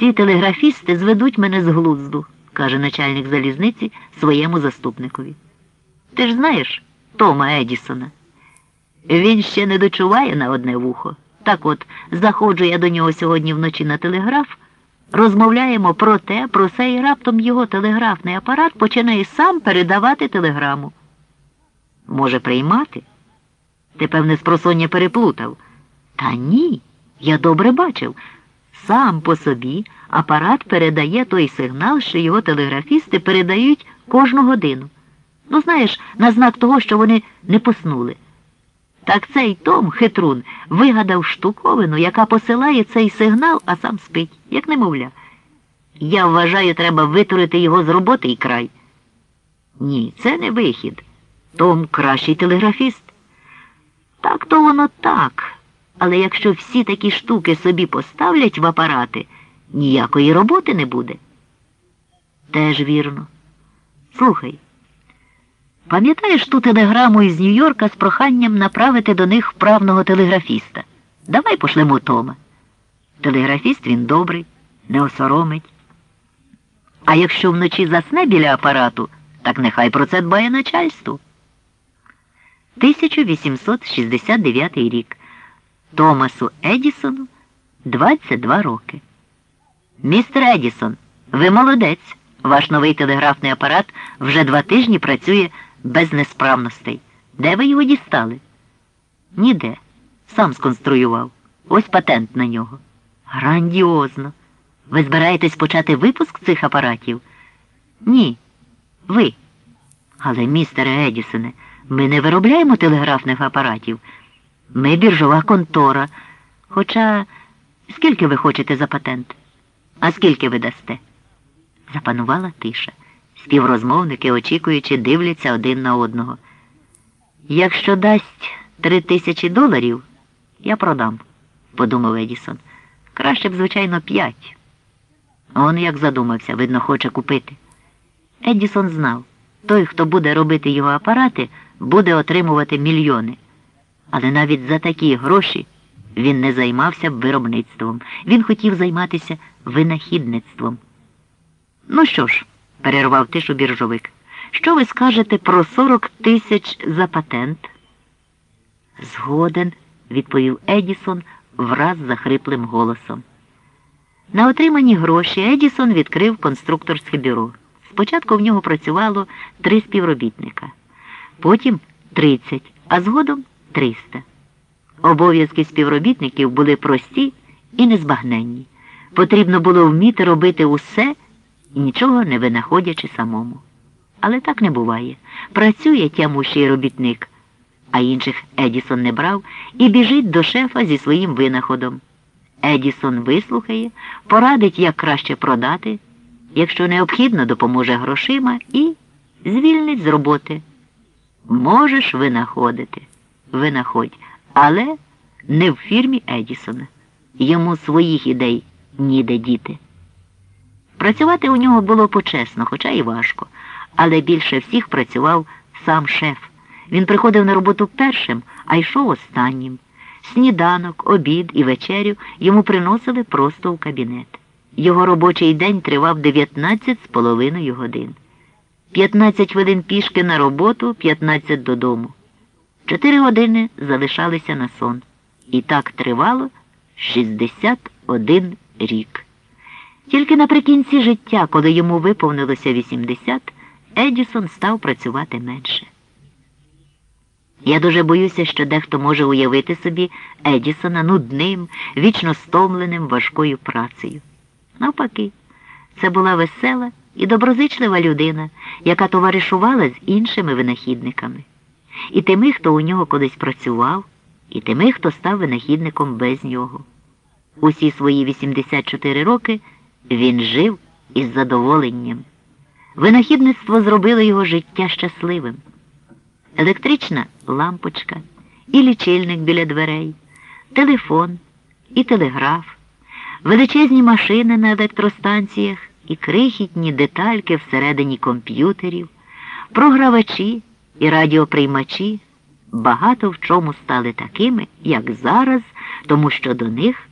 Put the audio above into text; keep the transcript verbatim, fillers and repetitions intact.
Ці телеграфісти зведуть мене з глузду, каже начальник залізниці своєму заступникові. Ти ж знаєш Тома Едісона? Він ще не дочуває на одне вухо. Так от, заходжу я до нього сьогодні вночі на телеграф, розмовляємо про те, про це, і раптом його телеграфний апарат починає сам передавати телеграму. Може, приймати? Ти, певне, спросоння переплутав. Та ні, я добре бачив. Сам по собі апарат передає той сигнал, що його телеграфісти передають кожну годину. Ну, знаєш, на знак того, що вони не поснули. Так цей Том, хитрун, вигадав штуковину, яка посилає цей сигнал, а сам спить, як немовля. Я вважаю, треба витурити його з роботи і край. Ні, це не вихід. Том кращий телеграфіст. Так то воно так. Але якщо всі такі штуки собі поставлять в апарати, ніякої роботи не буде. Теж вірно. Слухай, пам'ятаєш ту телеграму із Нью-Йорка з проханням направити до них вправного телеграфіста? Давай пошлемо Тома. Телеграфіст він добрий, не осоромить. А якщо вночі засне біля апарату, так нехай про це дбає начальство. тисяча вісімсот шістдесят дев'ятий рік. Томасу Едісону двадцять два роки. Містер Едісон, ви молодець. Ваш новий телеграфний апарат вже два тижні працює без несправностей. Де ви його дістали? Ніде. Сам сконструював. Ось патент на нього. Грандіозно. Ви збираєтесь почати випуск цих апаратів? Ні. Ви. Але, містере Едісоне, ми не виробляємо телеграфних апаратів. Ми біржова контора. Хоча, скільки ви хочете за патент? А скільки ви дасте? Запанувала тиша. Співрозмовники, очікуючи, дивляться один на одного. Якщо дасть три тисячі доларів, я продам, подумав Едісон. Краще б, звичайно, п'ять. Он як задумався, видно, хоче купити. Едісон знав, той, хто буде робити його апарати, буде отримувати мільйони. Але навіть за такі гроші він не займався виробництвом. Він хотів займатися винахідництвом. Ну що ж, перервав тишу біржовик, що ви скажете про сорок тисяч за патент? Згоден, відповів Едісон враз захриплим голосом. На отримані гроші Едісон відкрив конструкторське бюро. Спочатку в нього працювало три співробітника, потім тридцять, а згодом триста. Обов'язки співробітників були прості і незбагненні. Потрібно було вміти робити усе, нічого не винаходячи самому. Але так не буває. Працює тямущий робітник, а інших Едісон не брав, і біжить до шефа зі своїм винаходом. Едісон вислухає, порадить, як краще продати, якщо необхідно, допоможе грошима і звільнить з роботи. Можеш винаходити, винаходь, але не в фірмі Едісона. Йому своїх ідей ніде діти. Працювати у нього було почесно, хоча і важко, але більше всіх працював сам шеф. Він приходив на роботу першим, а йшов останнім. Сніданок, обід і вечерю йому приносили просто в кабінет. Його робочий день тривав дев'ятнадцять з половиною годин. п'ятнадцять хвилин пішки на роботу, п'ятнадцять додому. Чотири години залишалися на сон. І так тривало шістдесят один рік. Тільки наприкінці життя, коли йому виповнилося вісімдесят, Едісон став працювати менше. Я дуже боюся, що дехто може уявити собі Едісона нудним, вічно стомленим важкою працею. Навпаки, це була весела і доброзичлива людина, яка товаришувала з іншими винахідниками. І тими, хто у нього колись працював, і тими, хто став винахідником без нього. Усі свої вісімдесят чотири роки він жив із задоволенням. Винахідництво зробило його життя щасливим. Електрична лампочка, і лічильник біля дверей, телефон, і телеграф, величезні машини на електростанціях і крихітні детальки всередині комп'ютерів, програвачі і радіоприймачі багато в чому стали такими, як зараз, тому що до них